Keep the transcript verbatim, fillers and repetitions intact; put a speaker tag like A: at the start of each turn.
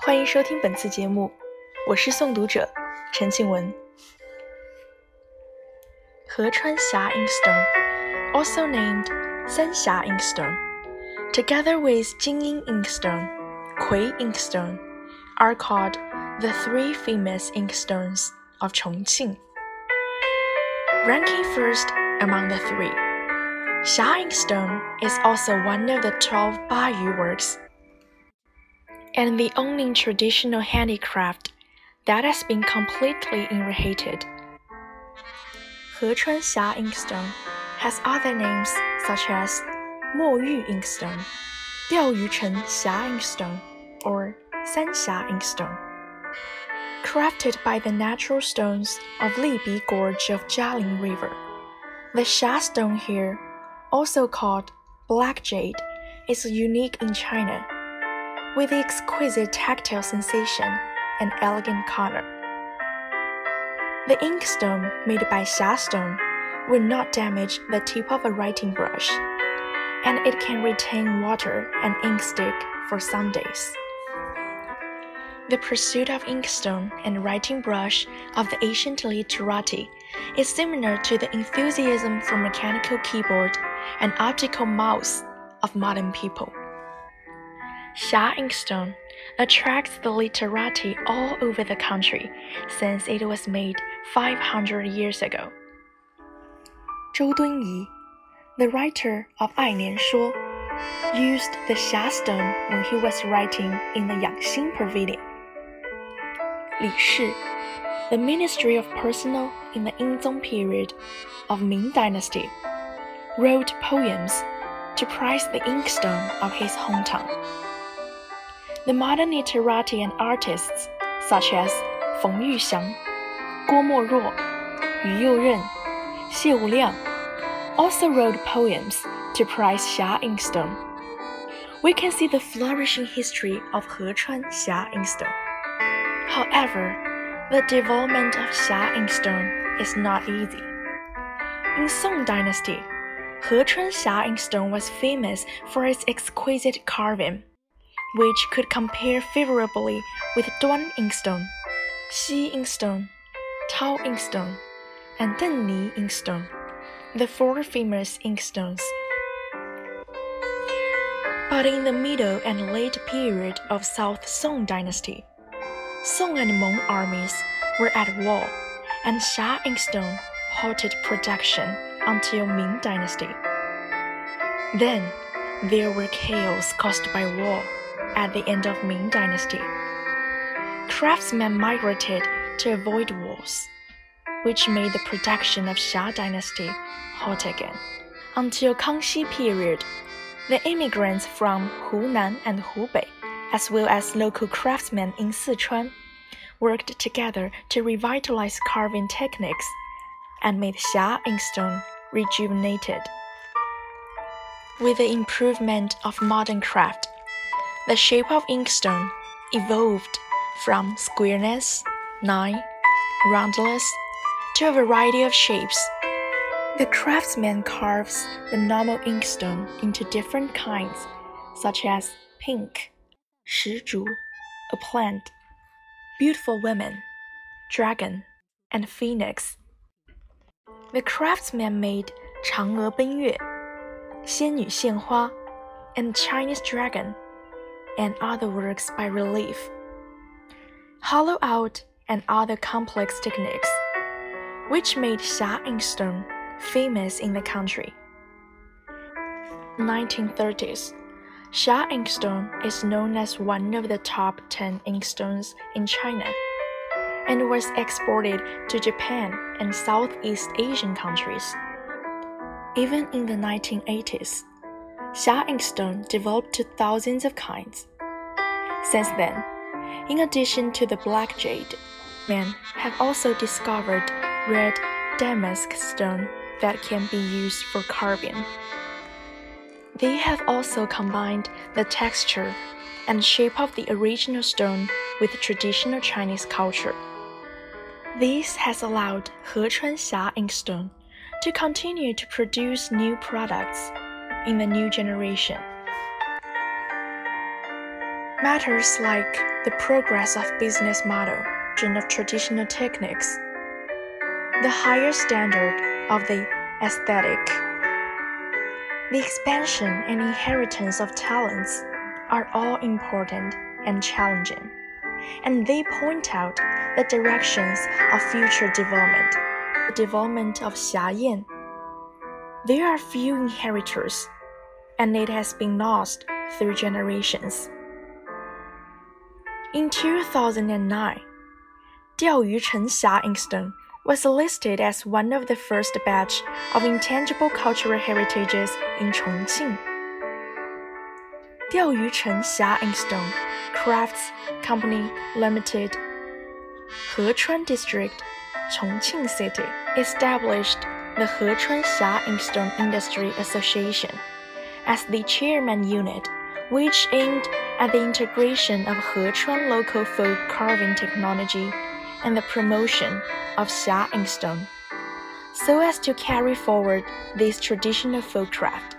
A: 欢迎收听本次节目，我是诵读者陈静文。河川峡 Inkstone, also named 三峡 Inkstone, together with Jingying Inkstone, Kui Inkstone, are called the three famous inkstones of Chongqing. Ranking first among the three, Xia Inkstone is also one of the twelve Bayu works, and the only traditional handicraft that has been completely inhabited. Hechuanxia Inkstone has other names such as Moyu Inkstone, Diaoyuchen Xia Inkstone, or Sanxia Inkstone. Crafted by the natural stones of Libi Gorge of Jialing River, the Xia stone here, also called black jade, is unique in China, with exquisite tactile sensation and elegant color. The inkstone made by Xia stone will not damage the tip of a writing brush, and it can retain water and ink stick for some days. The pursuit of inkstone and writing brush of the ancient literati is similar to the enthusiasm for mechanical keyboard and optical mouse of modern people. Xia Inkstone attracts the literati all over the country since it was made five hundred years ago. Zhou Dunyi, the writer of 爱莲说, used the Xia stone when he was writing in the Yangxing Pavilion. Li Shi, the Ministry of Personnel in the Yingzong period of Ming Dynasty, wrote poems to praise the inkstone of his hometown. The modern literati and artists such as Feng Yuxiang, Guo Moruo, Yu Youren, Xie Wuliang also wrote poems to praise Xia Inkstone. We can see the flourishing history of Hechuan Xia Inkstone. However, the development of Xia Inkstone is not easy. In Song Dynasty, Hechuan Xia Inkstone was famous for its exquisite carving, which could compare favorably with Duan Inkstone, Xi Inkstone, Tao Inkstone, and Denli Inkstone, the four famous inkstones. But in the middle and late period of South Song Dynasty, Song and Mong armies were at war, and Xia Inkstone halted production until Ming Dynasty. Then, there were chaos caused by war at the end of Ming Dynasty. Craftsmen migrated to avoid wars, which made the production of Xia Dynasty halt again. Until Kangxi period, the immigrants from Hunan and Hubei, as well as local craftsmen in Sichuan, worked together to revitalize carving techniques and made Xia Inkstone rejuvenated. With the improvement of modern craft, the shape of inkstone evolved from squareness, line, roundless, to a variety of shapes. The craftsman carves the normal inkstone into different kinds, such as pink, 石竹, a plant, beautiful women, dragon, and phoenix. The craftsman made 嫦娥奔月, 仙女献花, and Chinese dragon, and other works by relief, hollow out, and other complex techniques, which made Xia Inkstone famous in the country. nineteen thirties, Xia Inkstone is known as one of the top ten inkstones in China, and was exported to Japan and Southeast Asian countries. Even in the nineteen eighties, Xia Inkstone developed to thousands of kinds. Since then, in addition to the black jade, men have also discovered red damask stone that can be used for carving. They have also combined the texture and shape of the original stone with traditional Chinese culture. This has allowed Hechuan Xia Inkstone to continue to produce new products in the new generation. Matters like the progress of business model and of traditional techniques, the higher standard of the aesthetic, the expansion and inheritance of talents are all important and challenging, and they point out the directions of future development. The development of Xiayan. There are few inheritors, and it has been lost through generations. In two thousand nine, Diaoyuchen Xia Inkstone was listed as one of the first batch of intangible cultural heritages in Chongqing. Diaoyuchen Xia Inkstone Crafts Company Limited, Hechuan District, Chongqing City, established the Hechuan Xia Inkstone Industry Association as the chairman unit, which aimed at the integration of Hechuan local folk carving technology and the promotion of Xia Inkstone, so as to carry forward this traditional folk craft.